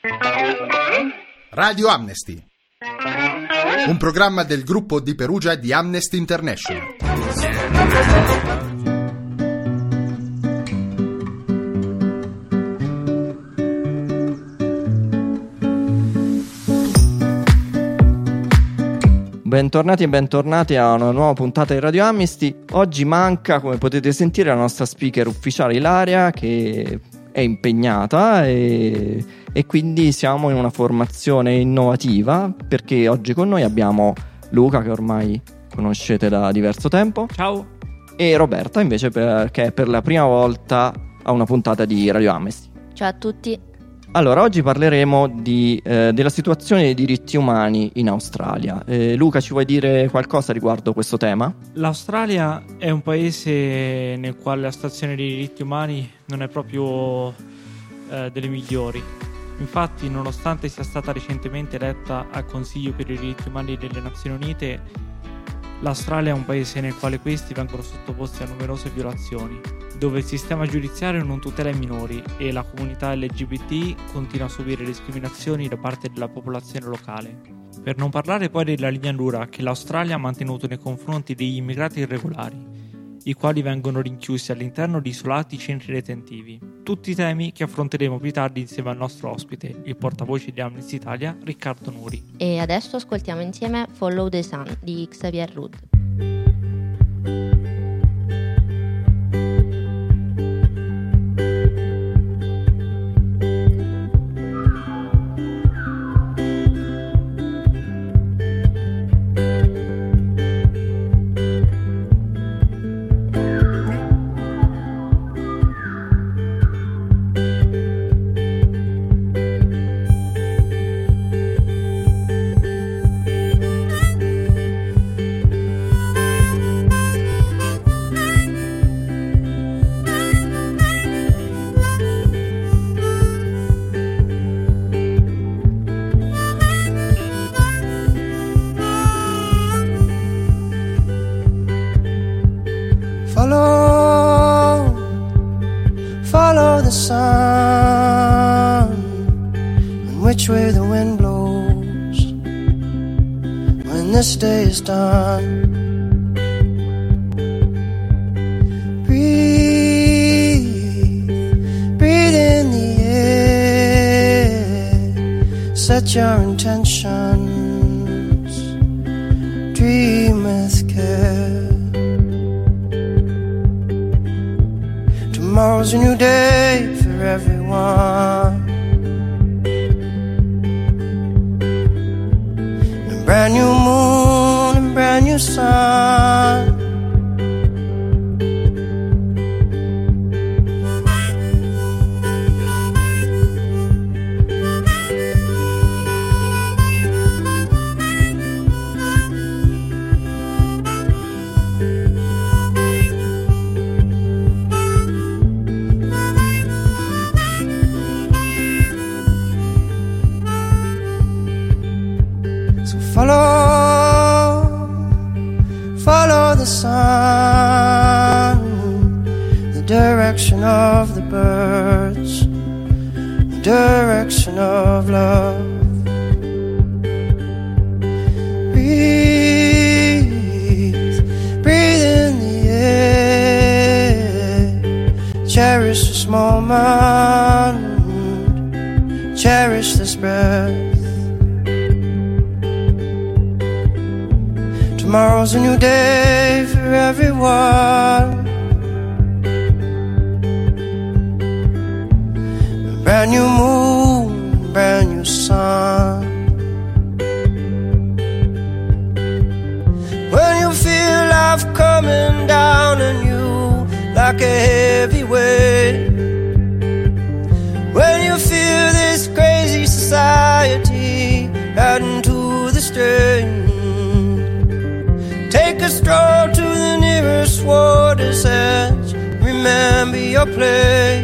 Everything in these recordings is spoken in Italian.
Radio Amnesty, un programma del gruppo di Perugia di Amnesty International. Bentornati e bentornati a una nuova puntata di Radio Amnesty. Oggi manca, come potete sentire, la nostra speaker ufficiale Ilaria, che è impegnata e quindi siamo in una formazione innovativa, perché oggi con noi abbiamo Luca, che ormai conoscete da diverso tempo. Ciao. E Roberta invece, che è per la prima volta a una puntata di Radio Amnesty. Ciao a tutti. Allora, oggi parleremo della situazione dei diritti umani in Australia. Luca, ci vuoi dire qualcosa riguardo questo tema? L'Australia è un paese nel quale la situazione dei diritti umani non è proprio delle migliori. Infatti, nonostante sia stata recentemente eletta al Consiglio per i diritti umani delle Nazioni Unite, l'Australia è un paese nel quale questi vengono sottoposti a numerose violazioni, dove il sistema giudiziario non tutela i minori e la comunità LGBT continua a subire discriminazioni da parte della popolazione locale. Per non parlare poi della linea dura che l'Australia ha mantenuto nei confronti degli immigrati irregolari, i quali vengono rinchiusi all'interno di isolati centri detentivi. Tutti temi che affronteremo più tardi insieme al nostro ospite, il portavoce di Amnesty Italia, Riccardo Nuri. E adesso ascoltiamo insieme Follow the Sun di Xavier Rudd. Follow the sun, and which way the wind blows when this day is done. Breathe in the air, set your intentions, dream with care. Tomorrow's a new day for everyone, a brand new moon and brand new sun. Follow the sun, the direction of the birds, the direction of love. Breathe in the air, cherish this moment, cherish this breath. Tomorrow's a new day for everyone, a brand new moon, brand new sun. When you feel life coming down on you like a heavy weight, when you feel this crazy society adding to the strain, take a stroll to the nearest water's edge. Remember your place.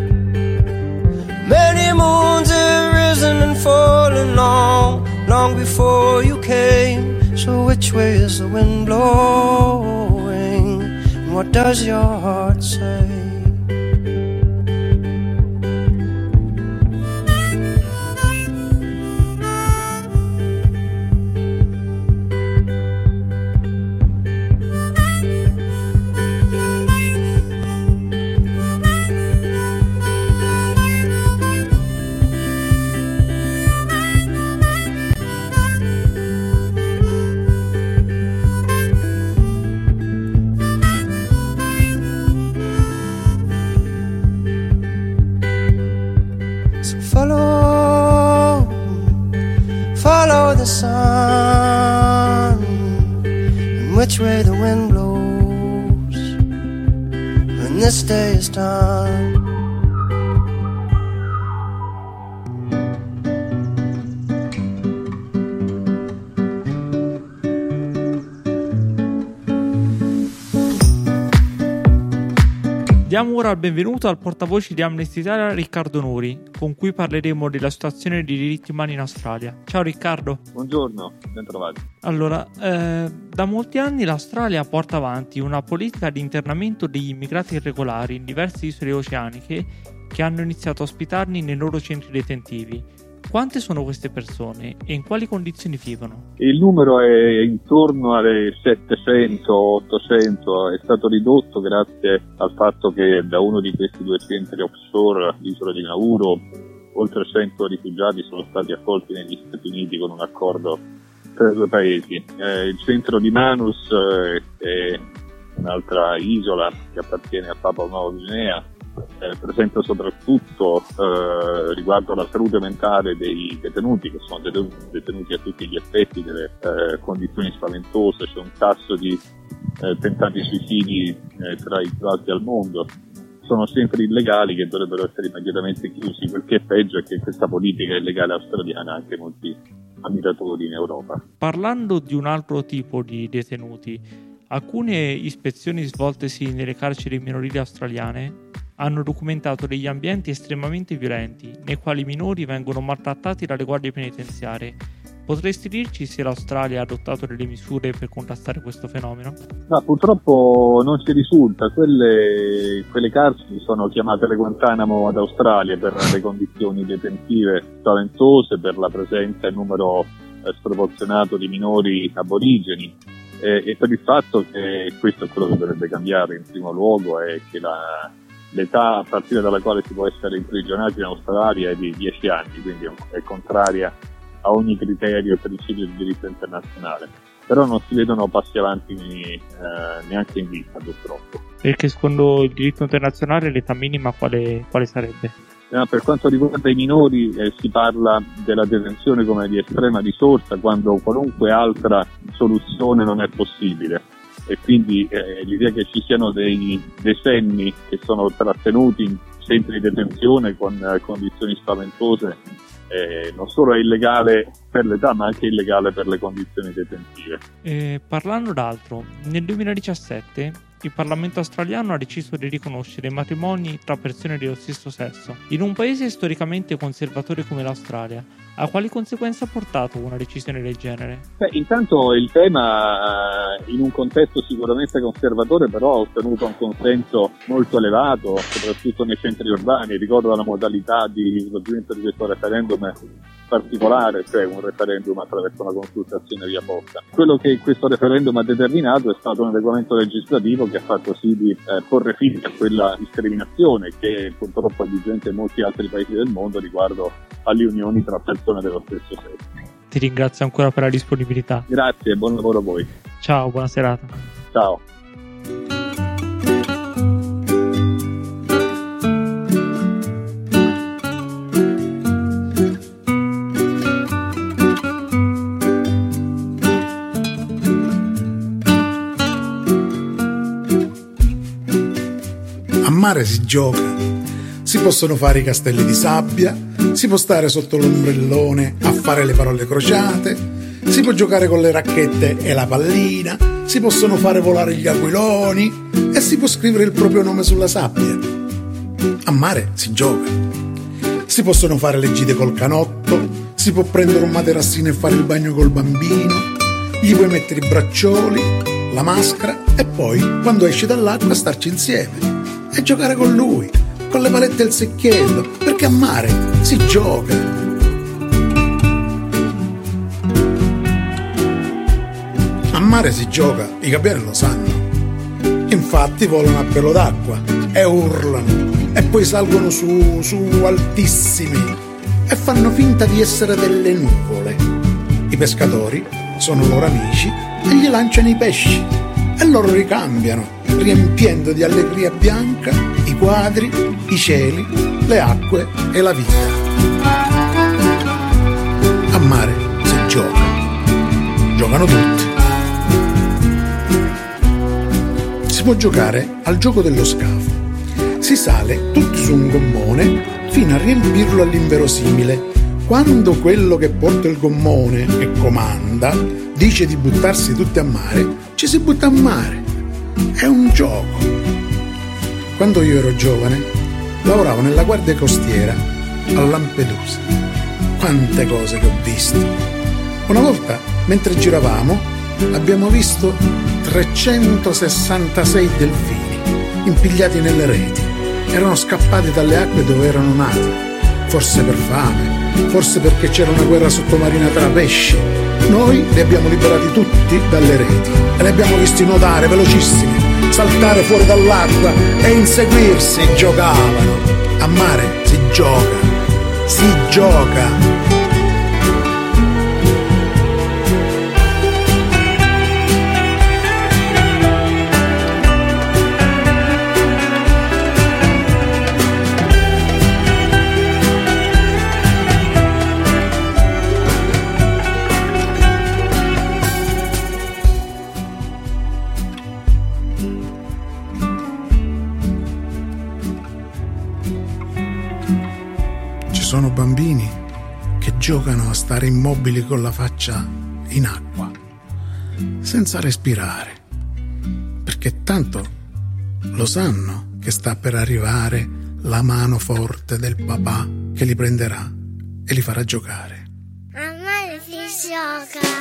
Many moons have risen and fallen long before you came. So which way is the wind blowing? And what does your heart say? the sun and which way the wind blows when this day is done. Diamo ora il benvenuto al portavoce di Amnesty Italia, Riccardo Nuri, con cui parleremo della situazione dei diritti umani in Australia. Ciao Riccardo. Buongiorno, ben trovati. Allora, da molti anni l'Australia porta avanti una politica di internamento degli immigrati irregolari in diverse isole oceaniche che hanno iniziato a ospitarli nei loro centri detentivi. Quante sono queste persone e in quali condizioni vivono? Il numero è intorno alle 700-800, è stato ridotto grazie al fatto che da uno di questi due centri offshore, l'isola di Nauru, oltre 100 rifugiati sono stati accolti negli Stati Uniti con un accordo tra i due paesi. Il centro di Manus è un'altra isola che appartiene a Papua Nuova Guinea. Presenta soprattutto riguardo alla salute mentale dei detenuti, che sono detenuti a tutti gli effetti delle condizioni spaventose. C'è un tasso di tentati suicidi tra i più alti al mondo. Sono centri illegali che dovrebbero essere immediatamente chiusi. Quel che è peggio è che questa politica illegale australiana ha anche molti ammiratori in Europa. Parlando di un altro tipo di detenuti, alcune ispezioni svoltesi nelle carceri minorili australiane hanno documentato degli ambienti estremamente violenti, nei quali i minori vengono maltrattati dalle guardie penitenziarie. Potresti dirci se l'Australia ha adottato delle misure per contrastare questo fenomeno? No, purtroppo non ci risulta. Quelle carceri sono chiamate le Guantanamo ad Australia per le condizioni detentive spaventose, per la presenza e numero sproporzionato di minori aborigeni e per il fatto che questo è quello che dovrebbe cambiare in primo luogo, è che l'età a partire dalla quale si può essere imprigionati in Australia è di 10 anni, quindi è contraria a ogni criterio e principio di diritto internazionale. Però non si vedono passi avanti neanche in vista, purtroppo. Perché secondo il diritto internazionale l'età minima quale sarebbe? Per quanto riguarda i minori si parla della detenzione come di estrema risorsa, quando qualunque altra soluzione non è possibile. E quindi l'idea che ci siano dei decenni che sono trattenuti in centri di detenzione con condizioni spaventose non solo è illegale per l'età, ma anche illegale per le condizioni detentive. Parlando d'altro, nel 2017 il Parlamento australiano ha deciso di riconoscere matrimoni tra persone dello stesso sesso. In un paese storicamente conservatore come l'Australia, a quali conseguenze ha portato una decisione del genere? Intanto il tema in un contesto sicuramente conservatore però ha ottenuto un consenso molto elevato, soprattutto nei centri urbani. Ricordo la modalità di svolgimento di questo referendum particolare, cioè un referendum attraverso una consultazione via posta. Quello che questo referendum ha determinato è stato un adeguamento legislativo che ha fatto sì di porre fine a quella discriminazione che purtroppo è vigente in molti altri paesi del mondo riguardo alle unioni tra persone dello stesso sesso. Ti ringrazio ancora per la disponibilità. Grazie e buon lavoro a voi. Ciao, buona serata. Ciao. A mare si gioca, si possono fare i castelli di sabbia, si può stare sotto l'ombrellone a fare le parole crociate, si può giocare con le racchette e la pallina, si possono fare volare gli aquiloni e si può scrivere il proprio nome sulla sabbia. A mare si gioca, si possono fare le gite col canotto, si può prendere un materassino e fare il bagno col bambino, gli puoi mettere i braccioli, la maschera e poi, quando esci dall'acqua, starci insieme e giocare con lui, con le palette e il secchiello, perché a mare si gioca. A mare si gioca, i gabbiani lo sanno. Infatti volano a pelo d'acqua e urlano e poi salgono su altissimi e fanno finta di essere delle nuvole. I pescatori sono loro amici e gli lanciano i pesci e loro ricambiano, riempiendo di allegria bianca i quadri, i cieli, le acque e la vita. A mare si gioca. giocano tutti. Si può giocare al gioco dello scafo. Si sale tutti su un gommone fino a riempirlo all'inverosimile. Quando quello che porta il gommone e comanda dice di buttarsi tutti a mare, ci si butta a mare. È un gioco. Quando io ero giovane, lavoravo nella guardia costiera a Lampedusa. Quante cose che ho visto. Una volta, mentre giravamo, abbiamo visto 366 delfini impigliati nelle reti. Erano scappati dalle acque dove erano nati, forse per fame, forse perché c'era una guerra sottomarina tra pesci. Noi li abbiamo liberati tutti dalle reti e li abbiamo visti nuotare velocissimi, saltare fuori dall'acqua e inseguirsi. Giocavano. A mare si gioca, si gioca. Sono bambini che giocano a stare immobili con la faccia in acqua, senza respirare, perché tanto lo sanno che sta per arrivare la mano forte del papà che li prenderà e li farà giocare. A mare si gioca.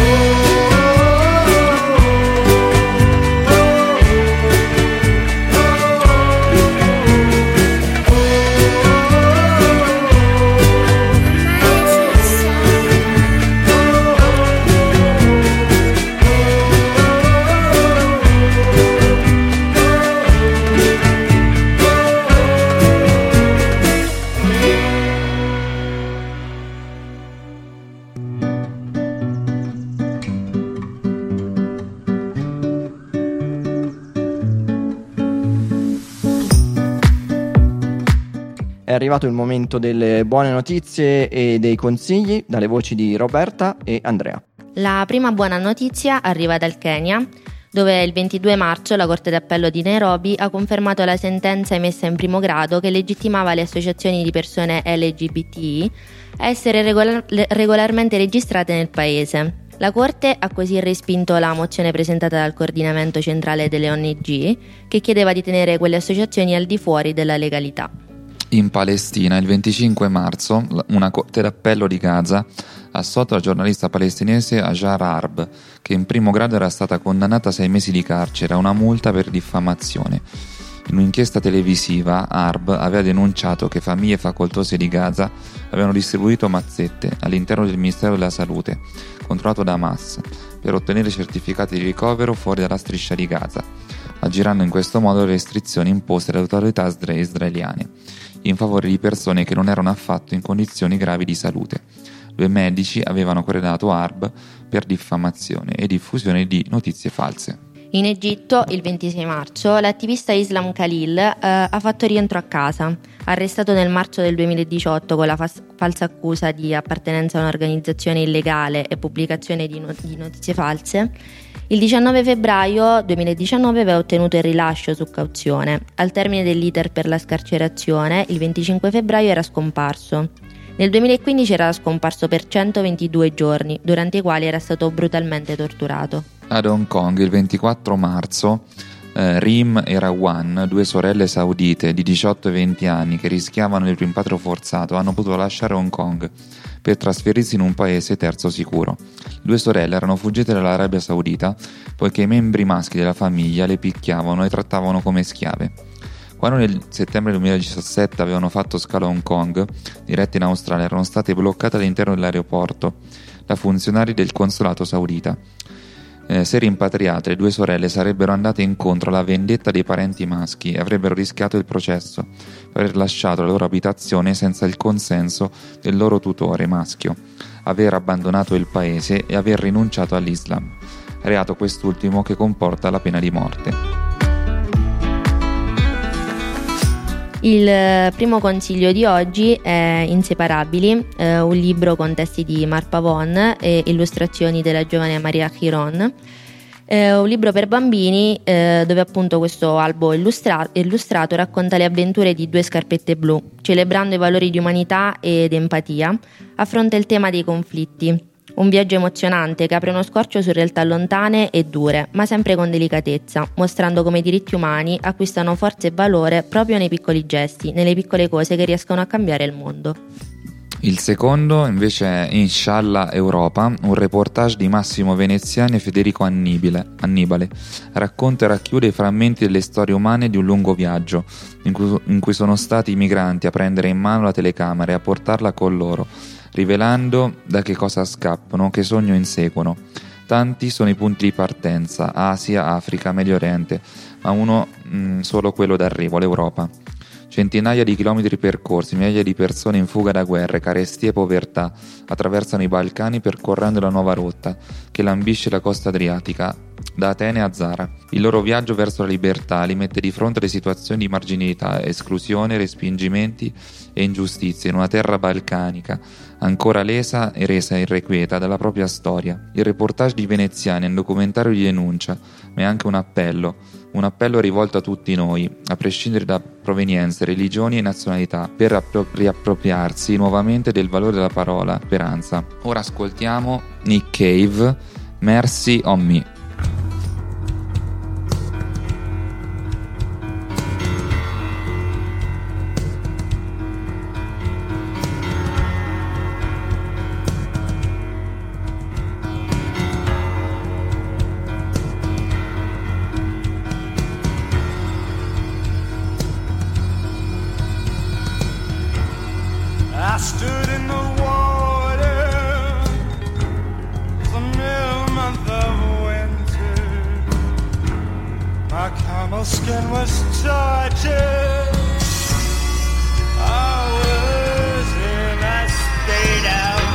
È arrivato il momento delle buone notizie e dei consigli dalle voci di Roberta e Andrea. La prima buona notizia arriva dal Kenya, dove il 22 marzo la Corte d'Appello di Nairobi ha confermato la sentenza emessa in primo grado che legittimava le associazioni di persone LGBTI a essere regolarmente registrate nel paese. La Corte ha così respinto la mozione presentata dal Coordinamento Centrale delle ONG che chiedeva di tenere quelle associazioni al di fuori della legalità. In Palestina, il 25 marzo, una corte d'appello di Gaza ha assolto la giornalista palestinese Hajar Harb, che in primo grado era stata condannata a 6 mesi di carcere a una multa per diffamazione. In un'inchiesta televisiva, Harb aveva denunciato che famiglie facoltose di Gaza avevano distribuito mazzette all'interno del Ministero della Salute, controllato da Hamas, per ottenere certificati di ricovero fuori dalla striscia di Gaza, aggirando in questo modo le restrizioni imposte dalle autorità israeliane in favore di persone che non erano affatto in condizioni gravi di salute. 2 medici avevano querelato Harb per diffamazione e diffusione di notizie false. In Egitto, il 26 marzo, l'attivista Islam Khalil ha fatto rientro a casa, arrestato nel marzo del 2018 con la falsa accusa di appartenenza a un'organizzazione illegale e pubblicazione di notizie false. Il 19 febbraio 2019 aveva ottenuto il rilascio su cauzione. Al termine dell'iter per la scarcerazione, il 25 febbraio era scomparso. Nel 2015 era scomparso per 122 giorni, durante i quali era stato brutalmente torturato. Ad Hong Kong, il 24 marzo, Reem e Rawan, 2 sorelle saudite di 18 e 20 anni che rischiavano il rimpatrio forzato, hanno potuto lasciare Hong Kong per trasferirsi in un paese terzo sicuro. 2 sorelle erano fuggite dall'Arabia Saudita poiché i membri maschi della famiglia le picchiavano e trattavano come schiave. Quando nel settembre 2017 avevano fatto scalo a Hong Kong, dirette in Australia, erano state bloccate all'interno dell'aeroporto da funzionari del consolato saudita. Se rimpatriate, le 2 sorelle sarebbero andate incontro alla vendetta dei parenti maschi e avrebbero rischiato il processo per aver lasciato la loro abitazione senza il consenso del loro tutore maschio, aver abbandonato il paese e aver rinunciato all'Islam, reato quest'ultimo che comporta la pena di morte. Il primo consiglio di oggi è Inseparabili, un libro con testi di Marc Pavon e illustrazioni della giovane Maria Chiron. Un libro per bambini dove appunto questo albo illustrato racconta le avventure di due scarpette blu, celebrando i valori di umanità ed empatia. Affronta il tema dei conflitti. Un viaggio emozionante che apre uno scorcio su realtà lontane e dure, ma sempre con delicatezza, mostrando come i diritti umani acquistano forza e valore proprio nei piccoli gesti, nelle piccole cose che riescono a cambiare il mondo. Il secondo invece è Inshallah Europa, un reportage di Massimo Veneziani e Federico Annibale. Racconta e racchiude i frammenti delle storie umane di un lungo viaggio, in cui sono stati i migranti a prendere in mano la telecamera e a portarla con loro, rivelando da che cosa scappano, che sogno inseguono. Tanti sono i punti di partenza: Asia, Africa, Medio Oriente, ma uno solo quello d'arrivo, l'Europa. Centinaia di chilometri percorsi, migliaia di persone in fuga da guerre, carestie e povertà attraversano i Balcani percorrendo la nuova rotta che lambisce la costa adriatica, da Atene a Zara. Il loro viaggio verso la libertà li mette di fronte alle situazioni di marginalità, esclusione, respingimenti e ingiustizie in una terra balcanica ancora lesa e resa irrequieta dalla propria storia. Il reportage di Veneziani è un documentario di denuncia, ma è anche un appello rivolto a tutti noi, a prescindere da provenienze, religioni e nazionalità, per riappropriarsi nuovamente del valore della parola speranza. Ora ascoltiamo Nick Cave, Mercy on Me. I stood in the water the middle month of winter. My camel skin was tortured. I was in a state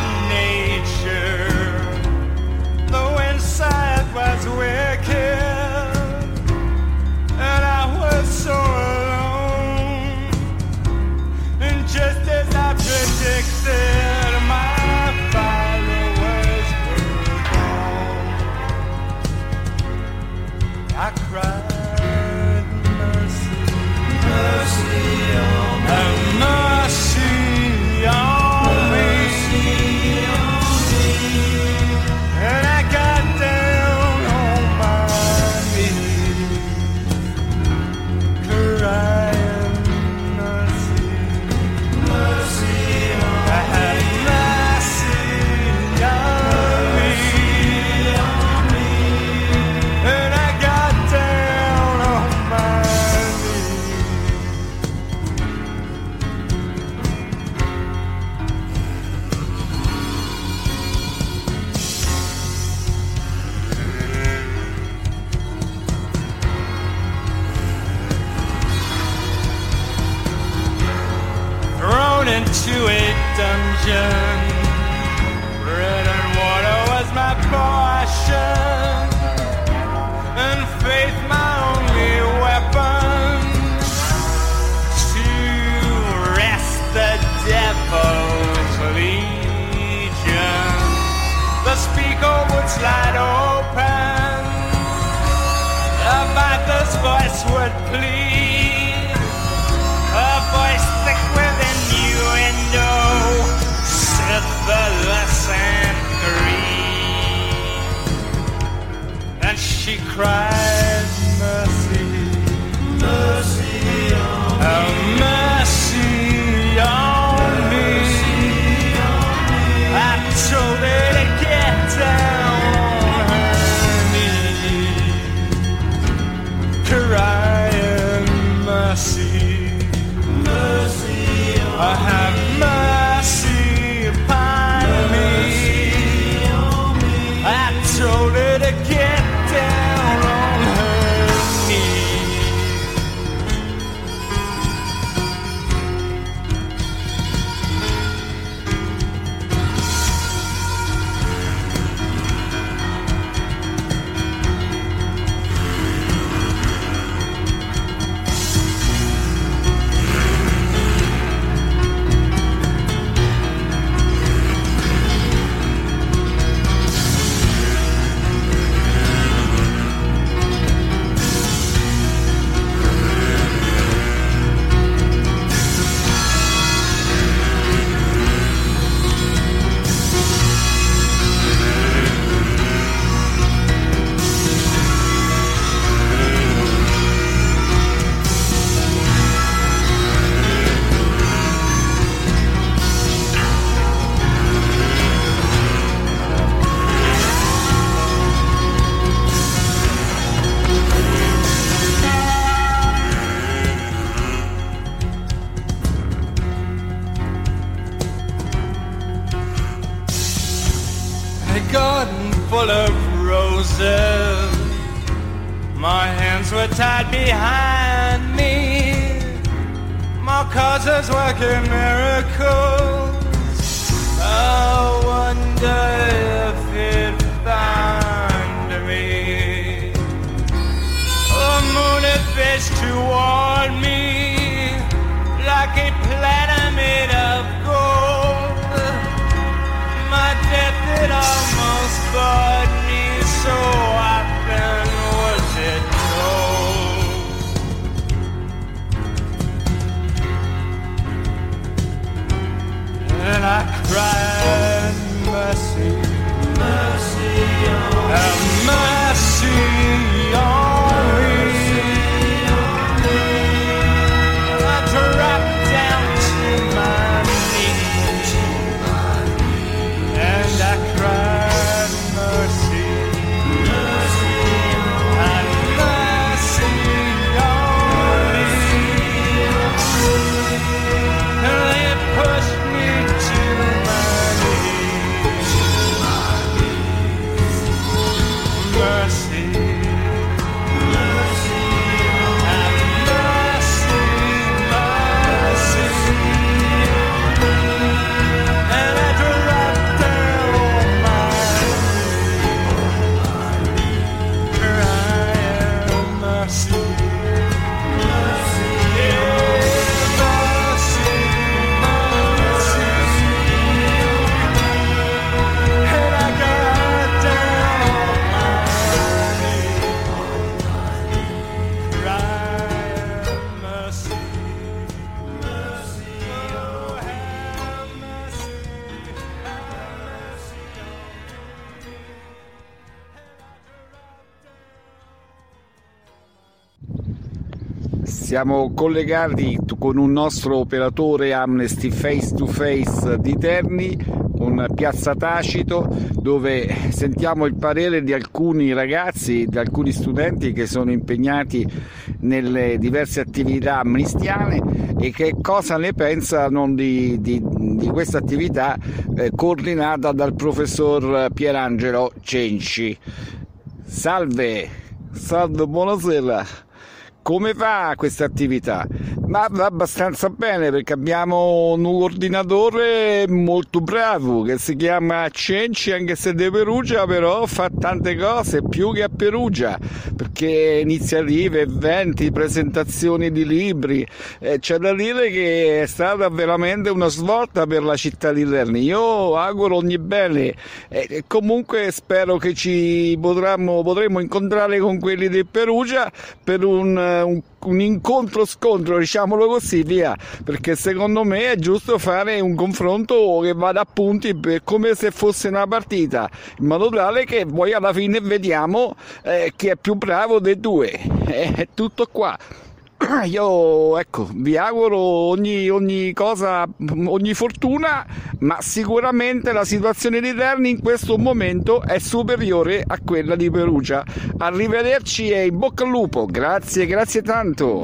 of nature. The inside was wicked, and I was so alone. And just as I predicted, my followers were gone. I cried, mercy, mercy on me, mercy on me, and I got down on my knees, crying, mercy, mercy on me. I had mercy on me, and I got down on my thrown into a dungeon. Bread and water was my portion, and faith my only weapon to wrest the devil's legion. The speaker would slide open, the Viper's voice would plead, a voice thick with innuendo, syphilis and greed. And she cried, mercy, mercy on me, have mercy on me. I told her to get down on her knees, crying, mercy, mercy on me. I have mercy upon me. I told her to get down on garden full of roses. My hands were tied behind me. My causes working miracles. I wonder if it found me. The moon had faced toward me like a platter made of gold. My death had almost brought me, so often was it told. And I cried, mercy, mercy on me. Have mercy on me. I dropped down to my knees and I cried, mercy, mercy, have mercy on me. And they pushed me to my knees. Mercy, mercy, have mercy, mercy. And I dropped down on my knees, crying, mercy, mercy, yeah, mercy, mercy. And I got down on my knees, crying, mercy, mercy, oh, have mercy, have mercy on me. Siamo collegati con un nostro operatore Amnesty Face to Face di Terni, con Piazza Tacito, dove sentiamo il parere di alcuni ragazzi, di alcuni studenti che sono impegnati nelle diverse attività amnistiane e che cosa ne pensano di questa attività coordinata dal professor Pierangelo Cenci. Salve, buonasera. Come va questa attività? Ma va abbastanza bene, perché abbiamo un coordinatore molto bravo che si chiama Cenci, anche se è di Perugia, però fa tante cose più che a Perugia, perché iniziative, eventi, presentazioni di libri, c'è da dire che è stata veramente una svolta per la città di Terni. Io auguro ogni bene e comunque spero che ci potremo incontrare con quelli di Perugia per un incontro-scontro, diciamolo così, via, perché secondo me è giusto fare un confronto che vada a punti, come se fosse una partita, in modo tale che poi alla fine vediamo chi è più bravo dei due. È tutto qua. Io vi auguro ogni cosa, ogni fortuna, ma sicuramente la situazione di Terni in questo momento è superiore a quella di Perugia. Arrivederci e in bocca al lupo. Grazie tanto.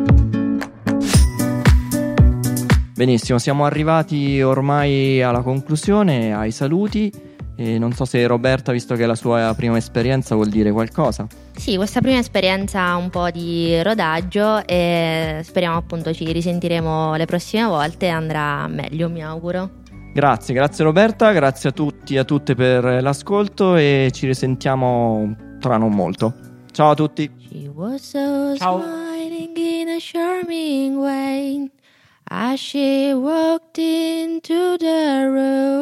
Benissimo, siamo arrivati ormai alla conclusione, ai saluti. E non so se Roberta, visto che è la sua prima esperienza, vuol dire qualcosa. Sì, questa prima esperienza ha un po' di rodaggio e speriamo appunto ci risentiremo le prossime volte e andrà meglio, mi auguro. Grazie Roberta, grazie a tutti e a tutte per l'ascolto e ci risentiamo tra non molto. Ciao a tutti. She was so smiling in a charming way as she walked into the room.